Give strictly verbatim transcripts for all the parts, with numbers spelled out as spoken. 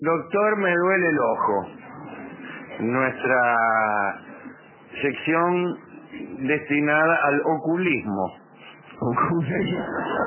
Doctor, me duele el ojo. Nuestra sección destinada al oculismo. ¿Oculismo?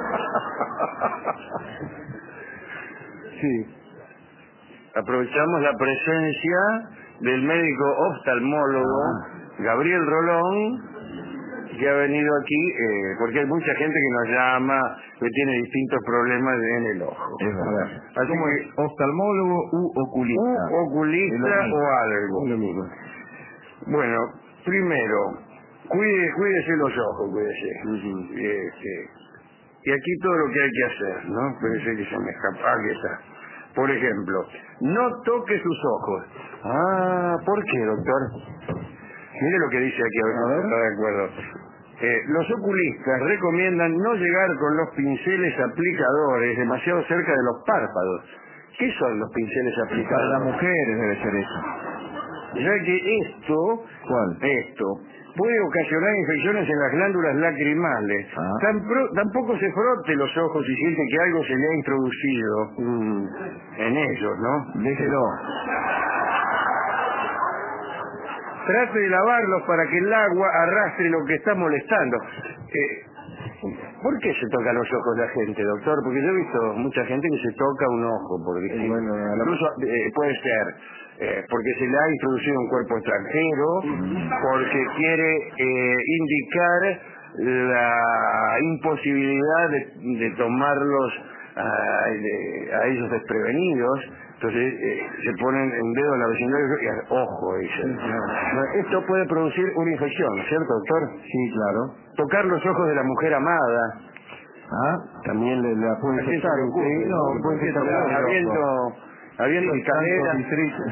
Sí. Aprovechamos la presencia del médico oftalmólogo Gabriel Rolón, que ha venido aquí, eh, porque hay mucha gente que nos llama, que tiene distintos problemas en el ojo. Es verdad. Así ¿Cómo que, es? ¿Oftalmólogo u oculista? U oculista o algo. Lo mismo. Bueno, primero, cuide, cuídese los ojos, cuídese. Uh-huh. Este, y aquí todo lo que hay que hacer, ¿no? Parece que se me escapa. Aquí está. Por ejemplo, no toque sus ojos. Ah, ¿por qué, doctor? Mire lo que dice aquí, a ver si está de acuerdo. Eh, los oculistas recomiendan no llegar con los pinceles aplicadores demasiado cerca de los párpados. ¿Qué son los pinceles aplicadores? Para las mujeres debe ser eso. Ya que esto, ¿Cuál? esto puede ocasionar infecciones en las glándulas lacrimales. Ah. Tan pro, tampoco se frote los ojos si siente que algo se le ha introducido mm, en ellos, ¿no? Déjelo. Trate de lavarlos para que el agua arrastre lo que está molestando. Eh, ¿Por qué se toca los ojos la gente, doctor? Porque yo he visto mucha gente que se toca un ojo, por decir. Bueno, a la- Incluso eh, puede ser eh, porque se le ha introducido un cuerpo extranjero, porque quiere eh, indicar la imposibilidad de, de tomarlos a, de- a ellos desprevenidos. Entonces eh, se ponen un dedo en la vecindario y ojo, dicen. Esto puede producir una infección, ¿no es cierto, doctor? Sí, claro. Tocar los ojos de la mujer amada. Ah, también le, la puede ¿A quién infectar. se le ocurre? Sí, no, puede infectar. Habiendo, habiendo Sí, escaleras. tantos distritos.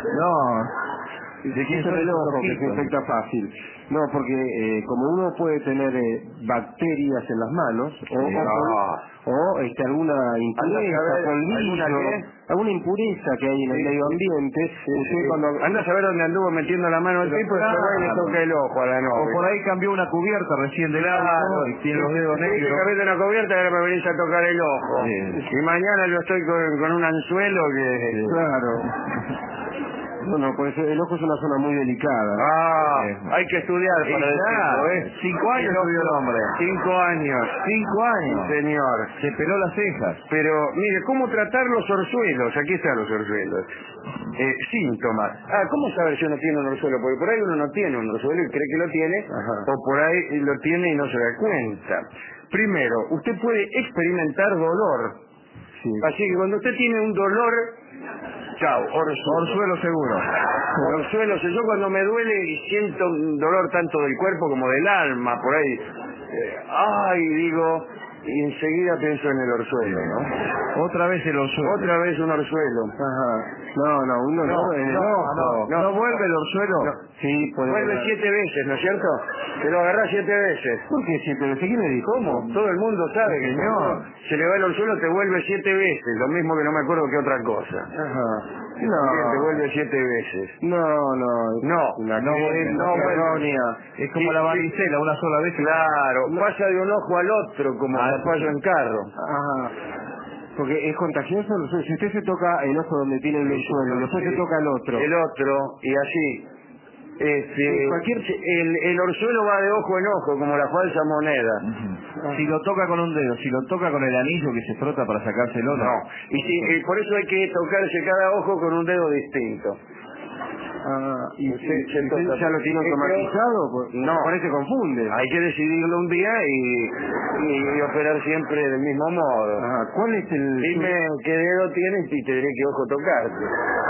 No, de quién son el ojo que se infecta fácil. No, porque eh, como uno puede tener eh, bacterias en las manos o, Sí. o, No. o, este, alguna impureza, Anda a saber, polvillo, ¿alguna qué? alguna impureza que hay en el Sí, medio sí. ambiente, Sí, usted sí. cuando Anda a saber dónde anduvo metiendo la mano el Pero tipo y después va y le claro. toca el ojo a la novia. o por ahí cambió una cubierta recién del Claro, auto y tiene los dedos sí, que negros. cambiaste una cubierta y ahora me venís a tocar el ojo. Sí. Y mañana yo estoy con, con un anzuelo que... Claro. No, no, pues el ojo es una zona muy delicada. Ah, Eh, hay que estudiar para decirlo, ¿eh? Cinco años estudió el hombre. Cinco años. Cinco años. Sí, señor. Se peló las cejas. Pero, mire, ¿cómo tratar los orzuelos? Aquí están los orzuelos. Eh, síntomas. Ah, ¿cómo saber si uno tiene un orzuelo? Porque por ahí uno no tiene un orzuelo y cree que lo tiene, Ajá. o por ahí lo tiene y no se da cuenta. Primero, usted puede experimentar dolor. Sí. Así que cuando usted tiene un dolor, chao, orzuelo. Orzuelo seguro. Orzuelo, si yo cuando me duele y siento un dolor tanto del cuerpo como del alma, por ahí, eh, ay, digo, y enseguida pienso en el orzuelo, ¿no? Otra vez el orzuelo. Otra vez un orzuelo. Ajá. No, no, uno no. No, en el no, ojo. no, ¿No vuelve el orzuelo? No. Sí, puede Vuelve volver. siete veces, ¿no es cierto? Te lo agarrás siete veces. ¿Por qué siete veces? ¿Quién le dijo? ¿Cómo? Todo el mundo sabe que Señor. se le va el orzuelo, te vuelve siete veces, lo mismo que no me acuerdo que otra cosa. Ajá. También te No. vuelve siete veces. No, no. No, Una no creencia vuelve, no vuelve. errónea. Es como Sí, la sí. varicela, una sola vez. Claro, pasa de un ojo al otro como Ah, zapallo en carro. Ajá. Porque es contagioso. Si usted se toca el ojo donde tiene el orzuelo, después se toca el otro. El otro, y así. Este, Sí, cualquier... el, el orzuelo va de ojo en ojo, como la falsa moneda. Uh-huh. Si lo toca con un dedo, si lo toca con el anillo que se frota para sacárselo, no. No. Y si, y por eso hay que tocarse cada ojo con un dedo distinto. Ah, ¿y Usted usted, se usted toca- ya lo tiene automatizado? Pues, No. Por ahí se confunde. Hay que decidirlo un día y, y, y operar siempre del mismo modo. Ajá. ¿Cuál es el...? Dime qué dedo tienes y te diré qué ojo tocarte.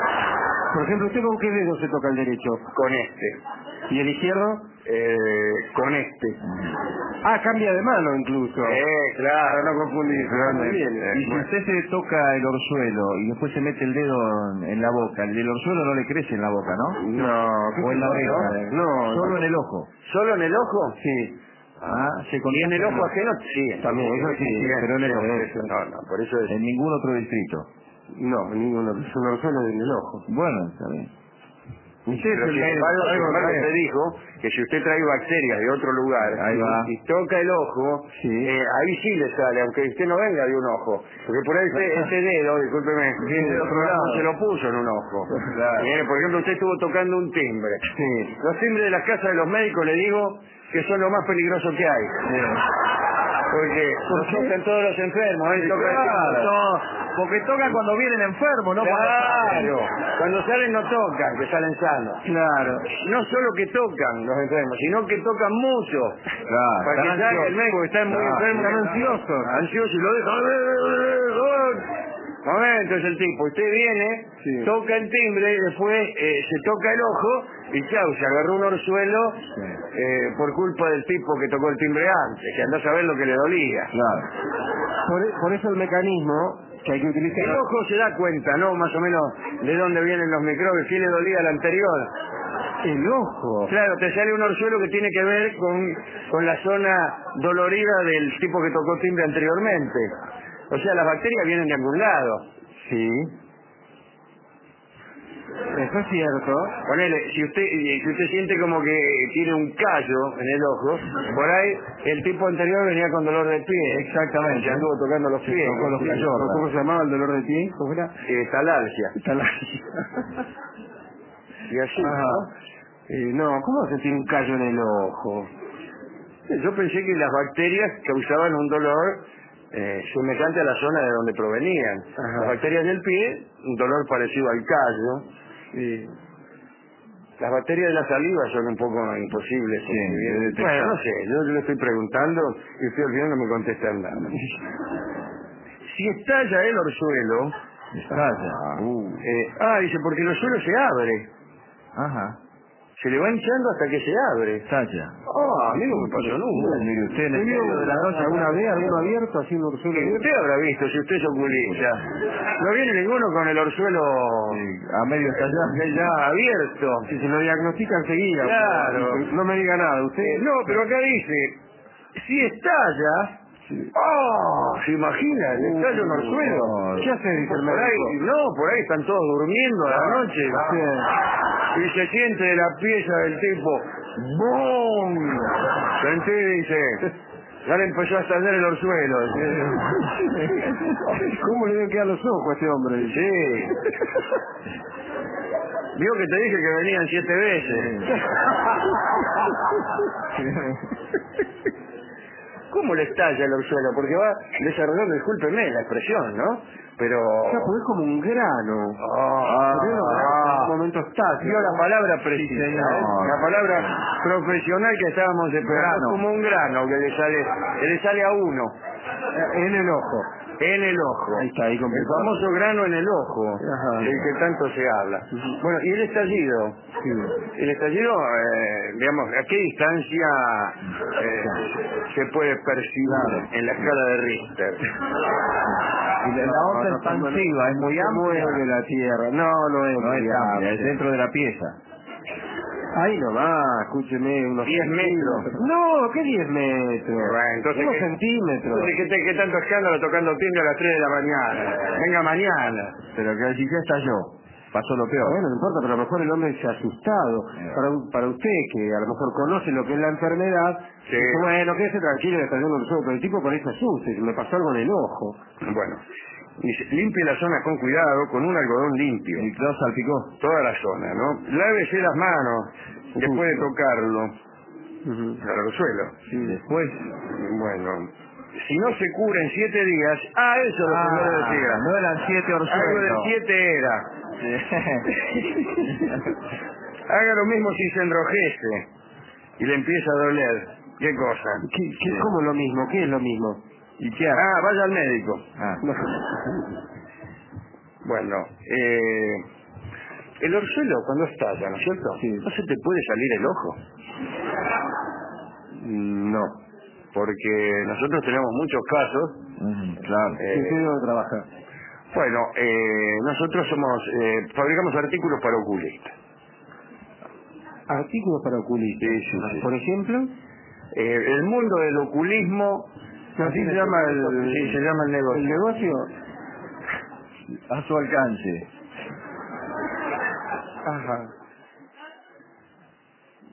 Por ejemplo, ¿usted con qué dedo se toca el derecho? Con este. ¿Y el izquierdo? Eh, con este. Ah, cambia de mano incluso. Eh, claro. Para no confundirse. Muy bien. Y si usted se toca el orzuelo y después se mete el dedo en, en la boca, el del orzuelo no le crece en la boca, ¿no? No. O en la oreja. No. Solo en el ojo. ¿Solo en el ojo? Sí. Ah, se ¿Y en el ojo ajeno? Sí. También, eso sí, sí, pero en el ojo. eso no, no, por eso es... En ningún otro distrito. No, ninguno. Es un orzuelo en el ojo. Bueno, está bien. Usted Pero es el sin médico, embargo, sin algo embargo, trae. usted dijo que si usted trae bacterias de otro lugar Ahí va. y toca el ojo, Sí. eh, ahí sí le sale, aunque usted no venga de un ojo. Porque por ahí este, este dedo, discúlpeme, Viene de este otro dedo lado. no se lo puso en un ojo. Claro. Bien, por ejemplo, usted estuvo tocando un timbre. Sí. Los timbres de las casas de los médicos, le digo, que son lo más peligroso que hay. Sí. Porque los tocan todos los enfermos, ¿eh? Tocan Claro. todos. Porque tocan cuando vienen enfermos, ¿no? Cuando salen. Claro, cuando salen no tocan, que salen sanos. Claro. No solo que tocan los enfermos, sino que tocan mucho. Claro. Para que Están salga el ansiosos. médico que está muy Claro. enfermo. Están ansiosos. Ansioso y lo deja. Momento es el tipo. Usted viene, Sí. toca el timbre y después eh, se toca el ojo y chau, se agarró un orzuelo Sí. eh, por culpa del tipo que tocó el timbre antes, que andó a saber lo que le dolía. Claro. Por, e- por eso el mecanismo que hay que utilizar... El ojo se da cuenta, ¿no? Más o menos de dónde vienen los microbios, si le dolía al anterior. El ojo. Claro, te sale un orzuelo que tiene que ver con, con la zona dolorida del tipo que tocó timbre anteriormente. O sea, las bacterias vienen de algún lado. Sí. Eso es cierto. Ponele, si usted, si usted siente como que tiene un callo en el ojo, por ahí el tipo anterior venía con dolor de pie. Exactamente. Se anduvo tocando los pies. Tocó los callordas. ¿Cómo se llamaba el dolor de pie? ¿Cómo era? Eh, talalgia. Talalgia. Y así, Ajá. ¿no? Eh, no, ¿cómo sentir un callo en el ojo? Yo pensé que las bacterias causaban un dolor eh, semejante a la zona de donde provenían. Ajá. Las bacterias del pie, un dolor parecido al callo. Sí. Las bacterias de la saliva son un poco imposibles. Sí, porque bien- de detectar. bueno, no sé, yo le estoy preguntando y usted al final no me contesta nada. Si estalla el orzuelo, Estalla. Uh. eh, ah, dice, porque el orzuelo se abre. Ajá. Se le va hinchando hasta que se abre. Estalla. Ah, a mí no me pasó nunca. Mire usted, en el medio de la noche alguna vez, alguno abierto, así un orzuelo Que abierto. usted habrá visto, si usted es oculista. No viene ninguno con el orzuelo A medio estallar. ya abierto. Si se lo diagnostica enseguida. Claro. No me diga nada, usted. Eh, no, pero acá dice, si estalla, ¡oh! ¿Se imagina? Le estalla un orzuelo. Uh, ¿Qué hace, dice el Por ahí, médico? no, por ahí están todos durmiendo a la noche. Y se siente de la pieza del tipo, ¡bum! Sentí, dice, ya le empezó a estallar el orzuelo. ¿Cómo le deben quedar los ojos a este hombre? Sí. Vio que te dije que venían siete veces. ¿Cómo le estalla el orzuelo? Porque va desarrollando, discúlpeme la expresión, ¿no? Pero... O sea, pues es como un grano. Ah, Pero ah, en un momento estático. Vio la palabra precisa, Sí, ¿eh? señor. La palabra profesional que estábamos esperando. Grano. Es como un grano que le sale, que le sale a uno. En el ojo. En el ojo. Ahí está, ahí El completo. famoso grano en el ojo, Ajá. del que tanto se habla. Bueno, y el estallido. Sí. El estallido, eh, digamos, ¿a qué distancia eh, se puede percibir en la escala de Richter? Y la, la onda expansiva es muy Se amplia. mueve la tierra. No, no es No muy es amplia, amplia. es dentro de la pieza. Ahí nomás, escúcheme, unos diez metros. No, ¿qué diez metros? Bueno, entonces, unos ¿qué- centímetros. Entonces, ¿qué, te- qué tanto escándalo tocando timbre a las tres de la mañana? Venga mañana. Pero que si ya estalló, pasó lo peor. Bueno, no importa, pero a lo mejor el hombre se ha asustado. Yeah. Para, para usted, que a lo mejor conoce lo que es la enfermedad, Sí. dice, bueno, quédese tranquilo, le está yendo el suelo, pero el tipo por ahí se asusta, y me pasó algo en el ojo. Bueno, dice, limpie la zona con cuidado, con un algodón limpio. Y Klaus salpicó. Toda la zona, ¿no? Lávese las manos después de tocarlo al orzuelo. Sí. Después. Bueno, si no se cura en siete días, ah, eso es lo que yo decía. no eran siete Algo del orzuelos. siete era. Haga lo mismo si se enrojece y le empieza a doler. ¿Qué cosa? ¿Qué, qué, ¿Cómo lo mismo? ¿Qué es lo mismo? ¿Y qué hace? Ah, vaya al médico. Ah. Bueno, eh, el orzuelo cuando estalla, ¿no es cierto? Sí. No se te puede salir el ojo. No. Porque nosotros tenemos muchos casos. Mm, claro. eh, ¿En qué debo trabajar? bueno, eh, nosotros somos, eh, fabricamos artículos para oculistas. Artículos para oculistas. Sí, sí, sí. Por ejemplo, Eh, el mundo del oculismo, así se llama el, sí, se llama el negocio. el negocio. A su alcance. Ajá.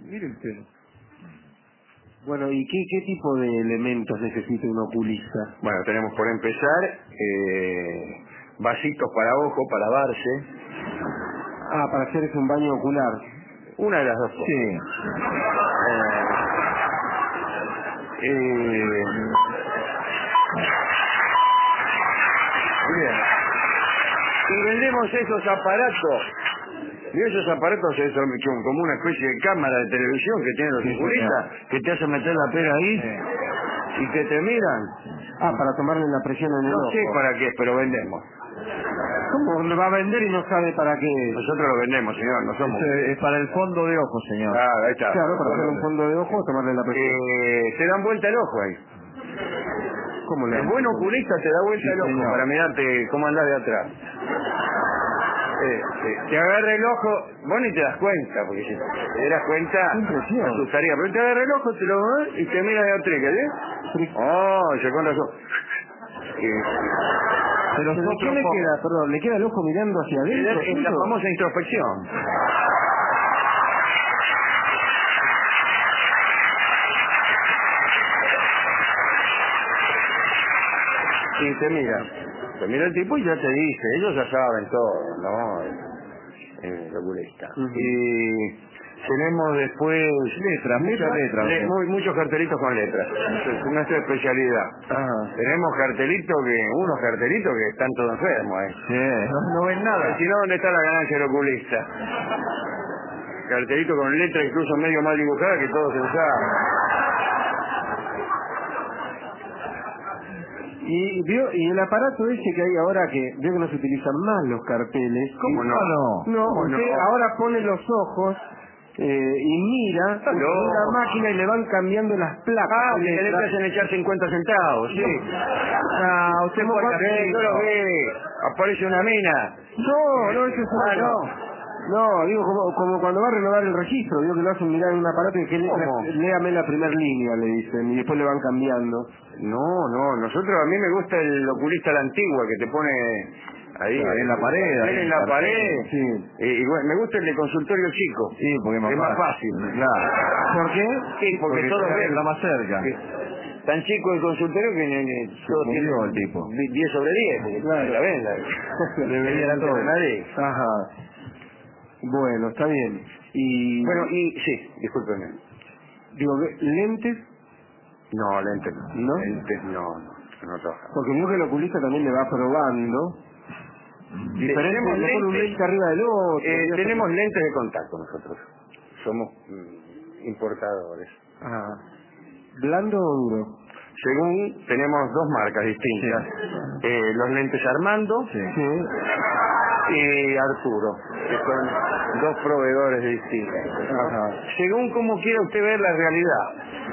Mire el pelo. Bueno, ¿y qué, qué tipo de elementos necesita un oculista? Bueno, tenemos por empezar eh, vasitos para ojo, para lavarse. Ah, para hacerse un baño ocular. Una de las dos cosas. Sí. Eh, eh, bien. Y vendemos esos aparatos. Y esos aparatos son como una especie de cámara de televisión que tienen los Sí, oculistas, que te hacen meter la pera ahí Sí. y que te miran. Ah, para tomarle la presión en el No ojo. sé para qué, pero vendemos. ¿Cómo lo va a vender y no sabe para qué? Nosotros lo vendemos, señor, no somos... Eso es para el fondo de ojo, señor. Ah, ahí está. Claro, para hacer un fondo de ojo, tomarle la presión. Eh, te dan vuelta el ojo ahí. ¿Cómo le El dan? buen oculista te da vuelta Sí, el ojo señor. para mirarte cómo andás de atrás. Eh, eh, te agarra el ojo, vos ni te das cuenta, porque si te dieras cuenta, Qué impresión. te asustaría. Pero te agarra el ojo, te lo ves y te mira de atrás, ¿eh? Oh, se con razón. Eh, Pero ¿Pero sopla qué un le poco. queda? Perdón, ¿le queda el ojo mirando hacia adentro? es la ¿Eso? famosa introspección. Y te mira, te mira el tipo y ya te dice, ellos ya saben todo, ¿no? El oculista. Ujú. Y tenemos después... Letras, muchas letras. Le- muy- muchos cartelitos con letras. Es nuestra especialidad. Ah, Tenemos cartelitos que, unos cartelitos que están todos enfermos, ¿eh? Sí, no, no ven nada. Si no, ¿dónde está la ganancia del oculista? Cartelito con letras incluso medio mal dibujadas que todos se usaban. y, vio, y el aparato ese que hay ahora, que veo que no se utilizan más los carteles. ¿Cómo no? no? No, ¿Cómo usted no? ahora pone los ojos eh, y mira Está con loco. una máquina y le van cambiando las placas. Ah, que Letras. le hacen echar cincuenta centavos, sí. Ah, usted ¿Cómo fue va? Sí, no lo ve. Aparece una mina. No, no, eso es Ah, otro. no. No, digo, como, como cuando va a renovar el registro, digo que lo hacen mirar en un aparato y que letra, ¿Cómo? léame la primera línea, le dicen, y después le van cambiando. No, no, nosotros, a mí me gusta el oculista a la antigua que te pone ahí. Claro, eh, en la pared, ahí, En la cartel, pared. sí. Eh, y bueno, me gusta el de consultorio chico. Sí, porque es más, Es más fácil. Claro. ¿Por qué? Sí, porque, Porque todos ven. está más cerca. Sí. Tan chico el consultorio que ne- ne- todo murió tiene el tipo. di- diez sobre diez. porque Claro. La ven, la Le veía delante todo. de nadie. Ajá. Bueno, está bien. Y, Bueno, y sí, discúlpeme. digo, lentes, No, lentes no. ¿No? Lentes no, no, no trabaja. porque veo que el oculista también le va probando. Diferente, Tenemos le pone un lentes, lente arriba del otro. eh, y eso- tenemos lentes de contacto nosotros. Somos mm, importadores. Ah. ¿Blando o duro? Según, tenemos dos marcas distintas. Eh, los lentes Armando Sí. Sí. y Arturo, que son dos proveedores distintos. Ajá. Según como quiera usted ver la realidad.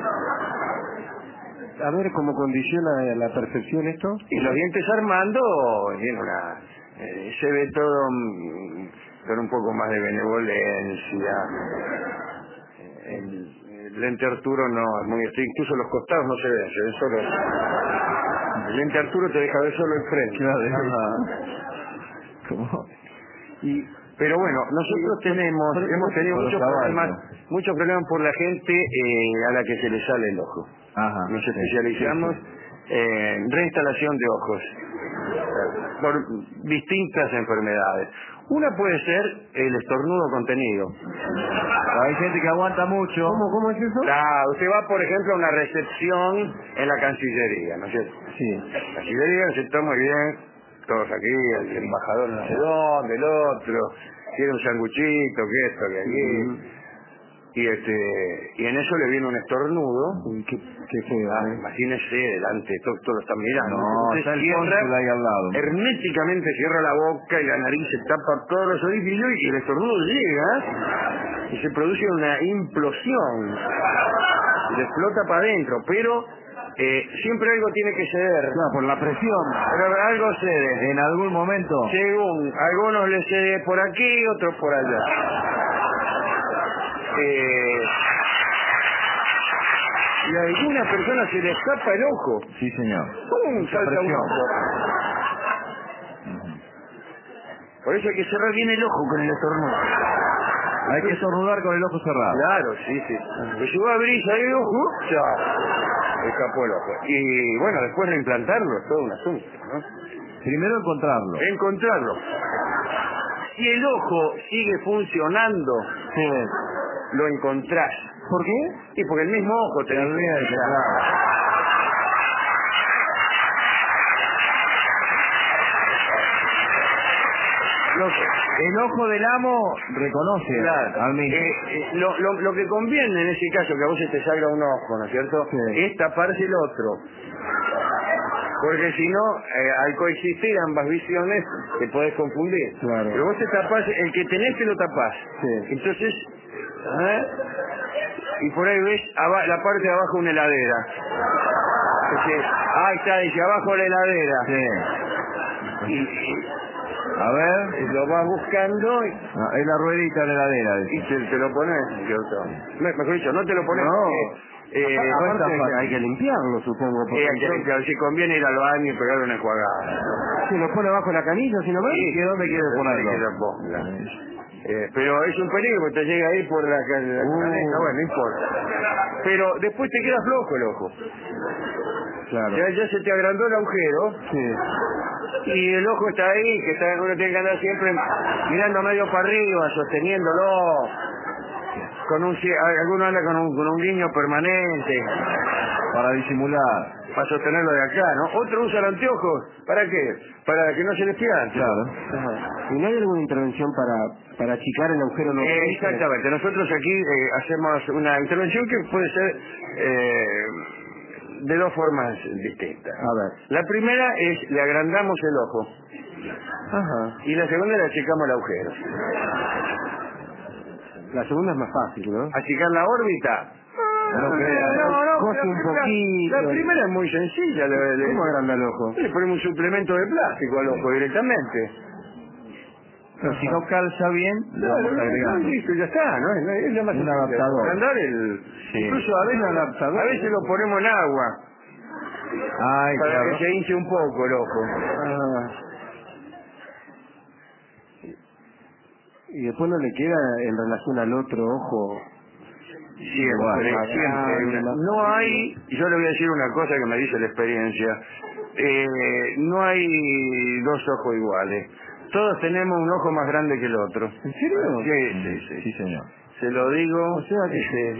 A ver cómo condiciona a la perfección esto. Y los dientes Armando, tiene una, eh, se ve todo mm, con un poco más de benevolencia. El, el lente Arturo no, es muy estricto, incluso los costados no se ven, se ven solo. El lente Arturo te deja ver solo el frente. Claro, Ajá. ¿Cómo? Y Pero bueno, nosotros Sí, tenemos, pero- hemos tenido por los muchos caballos. problemas, muchos problemas por la gente eh, a la que se le sale el ojo. Ajá. Nos sí, especializamos sí, sí. en reinstalación de ojos por distintas enfermedades. Una puede ser el estornudo contenido. Hay gente que aguanta mucho. ¿Cómo, cómo es eso? La- usted va, por ejemplo, a una recepción en la Cancillería, ¿no es cierto? Sí. La Cancillería se está muy bien, todos aquí, el embajador no sé dónde, el otro, quiere un sanguchito, que esto, que aquí. Y este y en eso le viene un estornudo. Uy, qué, qué feo, Ah, ¿eh? imagínese delante, todos todo lo están mirando. No, Usted está el cierra, cónsul ahí al lado. herméticamente cierra la boca y la nariz se tapa todos los orificios y el estornudo llega y se produce una implosión. Y le explota para adentro, pero eh, siempre algo tiene que ceder. Claro, por la presión. Pero algo cede. En algún momento. Según, algunos le cede por aquí, otros por allá. Eh, y a algunas personas se les escapa el ojo. Sí, señor. ¡Pum! Mucha Salta un presión. ojo. Por eso hay que cerrar bien el ojo con el estornudo. Hay que estornudar con el ojo cerrado. Claro, sí, sí. Pues llegó a abrir y ojo, chao. Escapó el ojo. Y bueno, después reimplantarlo es todo un asunto, ¿no? Primero encontrarlo. Encontrarlo. Si el ojo sigue funcionando, Sí. lo encontrás. ¿Por qué? Y porque el mismo ojo te Te dice, olvidas de que- Lo, El ojo del amo reconoce claro, al mismo. eh, eh, lo, lo, lo que conviene en ese caso, que a vos se te salga un ojo, ¿no es cierto? Sí. Es taparse el otro. Porque si no, eh, al coexistir ambas visiones, te podés confundir. Claro. Pero vos te tapás, el que tenés te lo tapás. Sí. Entonces, ¿eh? Y por ahí ves aba- la parte de abajo una heladera. Entonces, ahí está, dice abajo la heladera. Sí. Y, y A ver. lo vas buscando y, Ah, es la ruedita de la heladera. y dice. te, te lo pones, ¿cierto? Me- Mejor dicho, no te lo pones No. porque, eh, Aparte no hay, está que, hay que limpiarlo, supongo. fácil. Sí, hay que limpiar. Si conviene ir al baño y pegarle una enjuagada. ¿Se lo pone bajo la canilla, si no va? Sí, ¿Y dónde quiere ponerlo? que lo ponga. Eh, pero es un peligro, te llega ahí por la, ca- la Uh. caneta, bueno, no importa. Pero después te queda flojo el ojo. Claro. Ya, ya se te agrandó el agujero Sí. y el ojo está ahí, que está, uno tiene que andar siempre mirando medio para arriba, sosteniéndolo. Con un, cie- alguno anda con un, con un guiño permanente Para disimular. para sostenerlo de acá, ¿no? Otro usa el anteojos, ¿para qué? Para que no se les piante. Claro. Ajá. ¿Y no hay alguna intervención para, para achicar el agujero? No Eh, exactamente, nosotros aquí eh, hacemos una intervención que puede ser eh, de dos formas distintas. A ver. La primera es le agrandamos el ojo Ajá. y la segunda le achicamos el agujero. La segunda es más fácil, ¿no? Achicar la órbita. No crea, ¿eh? no, no, Cose la- un la- poquito. La primera es muy sencilla. Le, le- ¿Cómo agranda el ojo? le ponemos un suplemento de plástico al ojo directamente. Pero si no calza bien, le vamos Claro, agregando. listo, ya está, ¿no? Es, es la más Un sencilla. adaptador. Agrandar el... Sí. Incluso a veces, Un adaptador. a veces lo ponemos en agua Ay, para claro. que se hinche un poco el ojo. Ah. Y después no le queda en relación al otro ojo. Siempre, Igual, siempre. agranda. No hay, y yo le voy a decir una cosa que me dice la experiencia, eh, no hay dos ojos iguales. Todos tenemos un ojo más grande que el otro. ¿En serio? Sí, sí, sí. Sí, señor. Se lo digo. O sea que- este,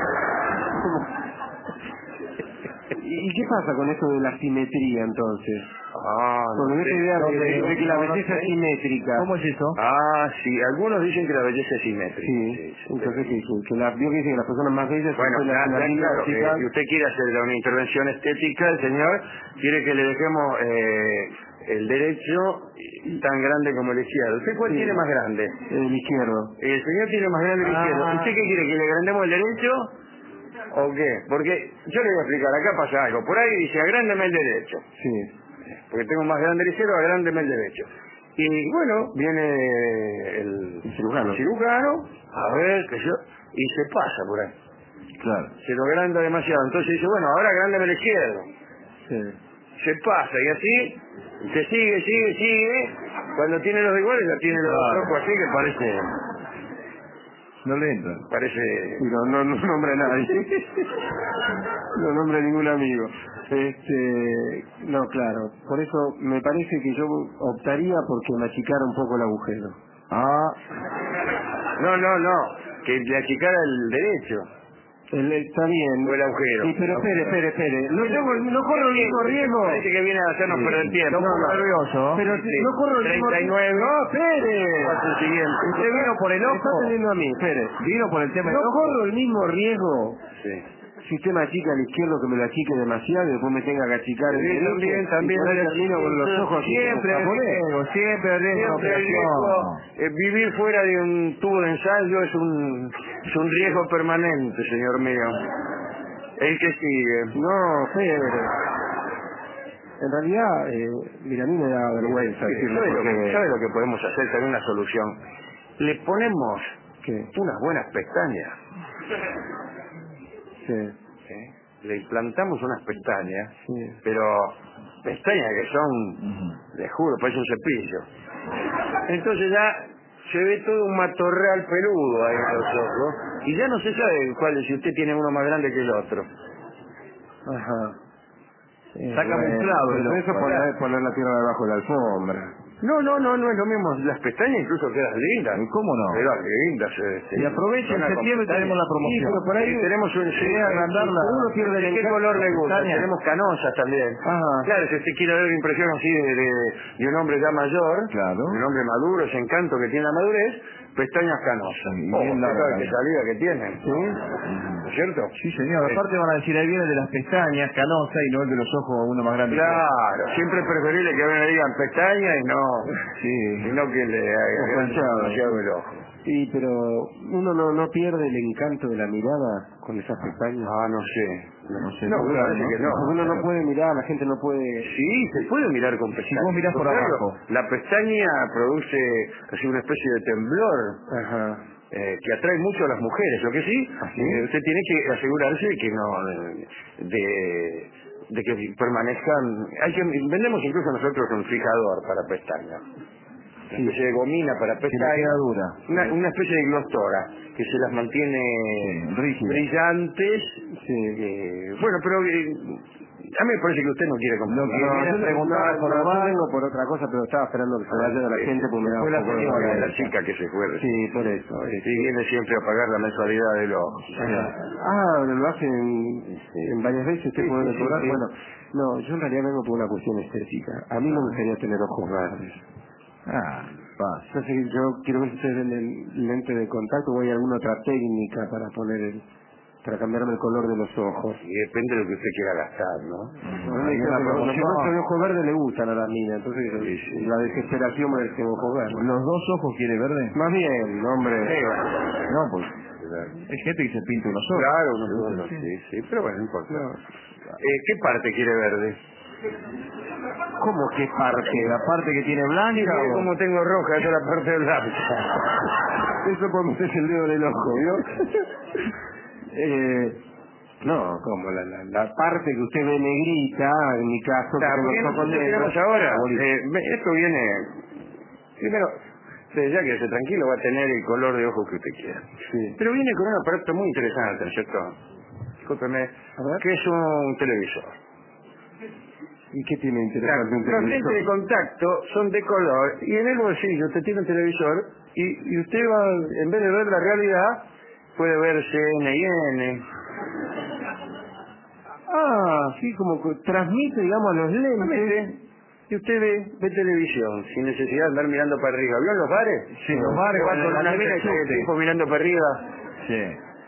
¿Y qué pasa con esto de la simetría entonces? Ah, no Porque esta sé. idea de, ¿Dónde? de- de que la No, no belleza sé. es simétrica. ¿Cómo es eso? Ah, sí, algunos dicen que la belleza es simétrica. Sí, sí, sí. entonces que, que, que la, vio que dice que las personas más bellas Bueno, son las, ya- las ya, líneas claro, chicas. eh, si usted quiere hacer una intervención estética, el señor quiere que le dejemos eh, el derecho tan grande como el izquierdo. ¿Usted cuál Sí. tiene más grande? El izquierdo. El señor tiene más grande el Ah. izquierdo. ¿Usted qué quiere? ¿Que le agrandemos el derecho o qué? Porque yo le voy a explicar, acá pasa algo. Por ahí dice, agrándeme el derecho. Sí. Porque tengo más grande el izquierdo, agrándeme el derecho. Y bueno, viene el, El cirujano. el cirujano, a ver, que yo, y se pasa por ahí. Claro. Se lo agranda demasiado. Entonces dice, bueno, ahora agrándame el izquierdo. Sí. Se pasa, y así, se sigue, sigue, sigue. Cuando tiene los iguales, ya tiene los Claro. ojos así que parece, No le entra. parece... Y no, no, no nombra a nadie. No nombra a ningún amigo. Este, no, claro. Por eso me parece que yo optaría porque me achicara un poco el agujero. Ah, No, no, no, que le achicara el derecho, El- está bien. o el agujero. Sí, pero espere, espere, espere. No, tengo- no corro el mismo riesgo. Parece que viene a hacernos Sí. perder tiempo. No, no. nervioso. Pero Sí. no corro el mismo treinta y nueve. No, espere. Paso el siguiente. ¿Usted vino por el Me está ojo? teniendo a mí, espere. ¿Vino por el tema del No ojo? corro el mismo riesgo Sí. si usted me achica al izquierdo que me lo achique demasiado y después me tenga que achicar el Sí, derecho. también, también. Y por ahí termino con los ojos así Siempre como hay japonés. riesgo, siempre hay riesgo de Siempre el operación. riesgo, eh, vivir fuera de un tubo de ensayo es un, es un riesgo permanente, señor mío. El que sigue. No, espere. En realidad, eh, mira, a mí me da vergüenza Sí, decirlo ¿sabe, lo que, porque... sabe lo que podemos hacer? También una solución. Le ponemos ¿Qué? unas buenas pestañas. Sí, ¿sí? Le implantamos unas pestañas, sí. pero pestañas que son, Ujú. le juro, parece un cepillo. Entonces ya se ve todo un matorral peludo ahí en los ojos, y ya no se sabe cuál es, si usted tiene uno más grande que el otro. Ajá. Eh, Está camuflado, bueno, pero eso poner, poner la tierra debajo de la alfombra. No, no, no, no es lo mismo. Las pestañas incluso quedan lindas. ¿Cómo no? Quedan lindas. Este, Y aprovecha, en septiembre tenemos la promoción. Sí, pero por ahí tenemos un... Sí, agrandarla. uno pierde el ¿Qué color le gusta? Pestaña. Tenemos canosas también. Ajá. Claro, si usted quiere dar una impresión así de, de, de un hombre ya mayor, Claro. de un hombre maduro, ese encanto que tiene la madurez, pestañas canosas. Y Oh, bien ¿qué largas. tal? Qué salida que tienen. ¿Sí? ¿No es cierto? Sí, señor. Aparte van a decir, ahí viene de las pestañas, canosa, y no el de los ojos uno más grande. Claro, siempre es preferible que a mí me digan pestañas y no, Sí. y no que le hagan manchado. demasiado el ojo. Sí, pero uno no, no pierde el encanto de la mirada con esas pestañas. Ah, no sé. No sé, No, no, me parece no. que no. Porque uno no puede mirar, la gente no puede... Sí, se puede mirar con pestañas. Si vos mirás por Claro, abajo. la pestaña produce así una especie de temblor Ajá. eh, que atrae mucho a las mujeres. Lo que sí, ¿Ah, sí? eh, usted tiene que asegurarse de que no... de, de de que permanezcan... Hay que, vendemos incluso nosotros un fijador para pestañas. Una especie de gomina para Que le pestañas. queda dura. Una, una especie de glostora que se las mantiene Sí, rígida. brillantes. Sí. Eh, bueno, pero eh, a mí me parece que usted no quiere comprar. Lo que No, viene yo a preguntar no, por no, la yo barra. vengo por otra cosa, pero estaba esperando que se vaya de la gente porque me da Fue un la poco de señora, La vergüenza. chica que se fue. Sí, por eso. Sí, este. viene siempre a pagar la mensualidad de los... Ajá. Ah, lo hacen en varias veces, usted Sí, puede sí, sí, cobrar. sí. Bueno, no, yo en realidad vengo por una cuestión estética. A mí no me gustaría tener ojos verdes. Ah, pasa. Entonces yo quiero ver si ustedes ven el lente de contacto o hay alguna otra técnica para poner el, para cambiarme el color de los ojos. Y depende de lo que usted quiera gastar, ¿no? Bueno, me Hay dijeron una que los- los promoción. ojos de ojos verdes le gustan a la mina, entonces Sí, sí. la desesperación me dice ojos verdes. ¿Los dos ojos quiere verde? Más bien, hombre. Sí, bueno. No, pues hay gente que se pinta unos ojos. Claro, uno solo, sí, sí, pero bueno, no importa. No. Eh, ¿Qué parte quiere verde? ¿Cómo que parte? ¿La parte que tiene Sí, blanca mire o...? como tengo roja, esa es la parte blanca. Eso por meterse el dedo en el ojo, ¿vio? eh, no, como la, la, la parte que usted ve negrita, en mi caso, que Claro, tengo porque los ojos nosotros negros. tenemos ahora, eh, ve- esto viene, primero, usted ya que esté tranquilo va a tener el color de ojos que usted quiera. Sí. Pero viene con un aparato muy interesante, ¿no es cierto? Discúlpeme, A ver. que es un televisor. ¿Y qué tiene Claro, interesante un los lentes de televisor? contacto son de color y en el bolsillo usted tiene un televisor y, y usted va, en vez de ver la realidad, puede ver C N I N. Ah, sí, como que transmite, digamos, a los lentes. Mire, y usted ve, ve televisión sin necesidad de andar mirando para arriba. ¿Vio en los bares? Sí, los bares, Que va con con la una lente mina y está el subte. tipo mirando para arriba. Sí.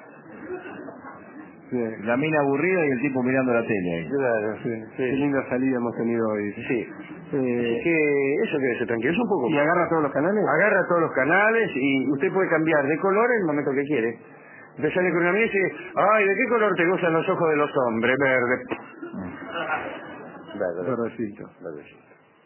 Sí. La mina aburrida y el tipo mirando la tele ahí. Claro, Sí. sí. Qué linda salida hemos tenido hoy. Sí. Así Eh, que eso quédese tranquilo, es un poco... ¿Y agarra todos los canales? Agarra todos los canales y usted puede cambiar de color en el momento que quiere. Usted sale con una mina y dice, ay, ¿de qué color te gustan los ojos de los hombres? Verde. Verde. Verdecito. Verdecito.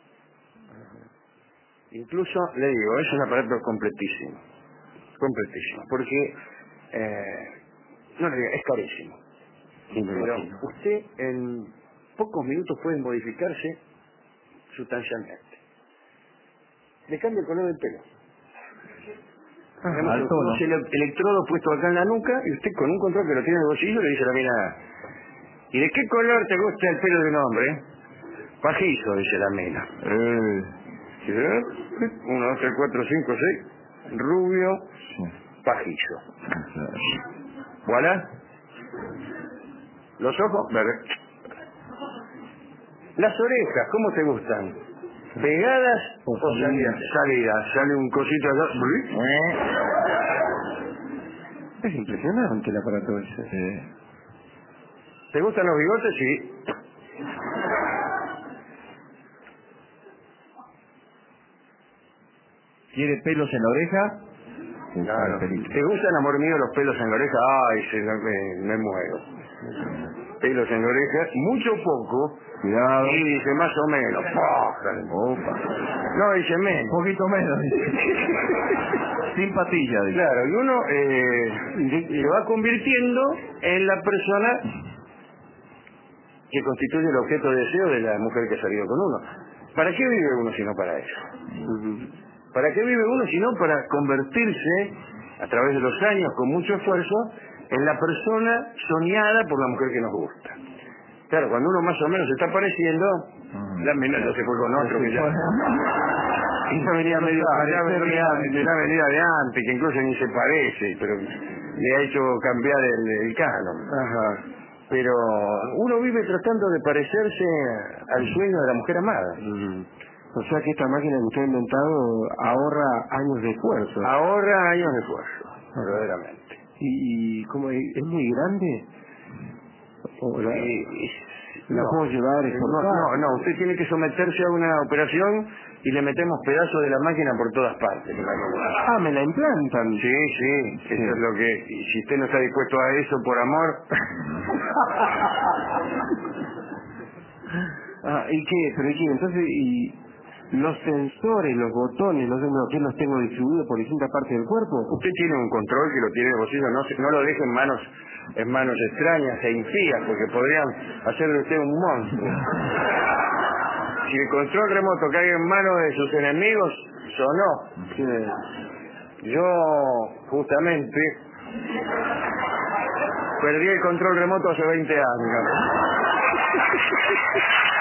Incluso, le digo, es un aparato completísimo. Completísimo. Porque, eh, no le digo, es carísimo. Sí, me Pero imagino. usted en pocos minutos puede modificarse sustancialmente. Le cambia el color del pelo. Tenemos al un- tono. unos ele- electrodos puestos acá en la nuca y usted con un control que lo tiene en el bolsillo le dice a la mina, ¿y de qué color te gusta el pelo de un hombre? Pajizo, dice la mina. Eh, ¿Sí, verdad? Uno, dos, tres, cuatro, cinco, seis. Rubio, sí. pajizo. Sí. ¿Voilà? Los ojos, verde. Las orejas, ¿cómo te gustan? ¿Pegadas o salidas? Salidas. Sale un cosito allá. Es impresionante el aparato ese. Sí. ¿Te gustan los bigotes? Sí. ¿Quiere pelos en la oreja? Claro. Pelito. ¿Te gustan, amor mío, los pelos en la oreja? Ay, se, me, me muero. Pelos en la oreja, mucho poco. Cuidado. Y dice más o menos. ¡Pah! Opa. No, dice Un menos. poquito menos. Sin patilla. dice. Claro, y uno eh, se va convirtiendo en la persona que constituye el objeto de deseo de la mujer que ha salido con uno. ¿Para qué vive uno si no para eso? ¿Para qué vive uno? Sino para convertirse, a través de los años, con mucho esfuerzo, en la persona soñada por la mujer que nos gusta. Claro, cuando uno más o menos se está pareciendo, la mina ya se fue con otro que ya... Y ya venía medio ya venía de la venida de antes, que incluso ni se parece, pero le ha hecho cambiar el, el canon. Ajá. Pero uno vive tratando de parecerse al sueño de la mujer amada. Uh-huh. O sea que esta máquina que usted ha inventado ahorra años de esfuerzo. Ahorra años de esfuerzo, verdaderamente. ¿Y, y cómo es, es muy grande? ¿O la, Y, y, la no, puedo llevar? no, no, no, usted tiene que someterse a una operación y le metemos pedazos de la máquina por todas partes. Ah, me la implantan. Sí, sí, eso sí. Es lo que... Y si usted no está dispuesto a eso por amor... Ah, ¿y qué? ¿Pero y qué? Entonces, y los sensores, los botones, no sé, no, ¿qué los tengo distribuidos por distintas partes del cuerpo? Usted tiene un control que lo tiene en el bolsillo, no, se- no lo deje en manos en manos extrañas e impías, porque podrían hacer de usted un monstruo. Si el control remoto cae en manos de sus enemigos, sonó. Sí. Yo, justamente, perdí el control remoto hace veinte años.